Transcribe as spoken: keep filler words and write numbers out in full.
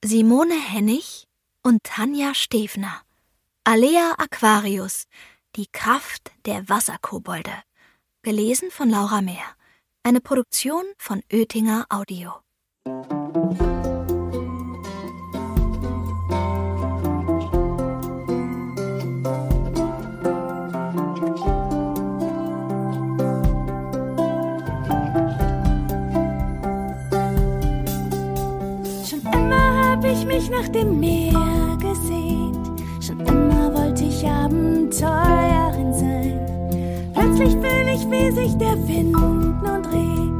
Simone Hennig und Tanja Stefner. Alea Aquarius, die Kraft der Wasserkobolde. Gelesen von Laura Mehr. Eine Produktion von Oetinger Audio. Ich mich nach dem Meer gesehnt, schon immer wollte ich Abenteuerin sein. Plötzlich fühl ich, wie sich der Wind nun dreht